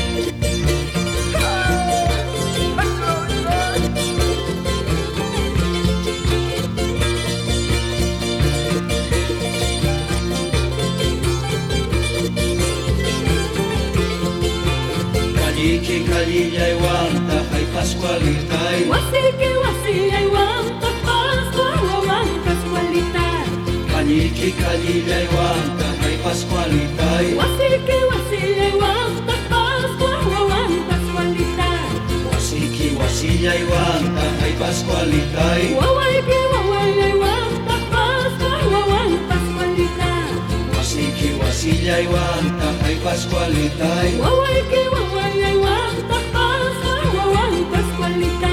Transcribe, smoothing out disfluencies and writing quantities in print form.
Wasiki kalilay wanta hay Pascualitay. Wasiki wasilay wanta Pascua wawan Pascualitay. Kaniki kalilay wanta hay Pascualitay. Wasiki wasilay wanta Pascua wawan Pascualitay. Wasiki wasilay wanta hay Pascualitay. Wawayki wawayay wanta Pascua wawan Pascualitay. Wasiki wasilay wanta hay Pascualitay. Wawayki wawayay wanta Pascua wawan Pascualitay.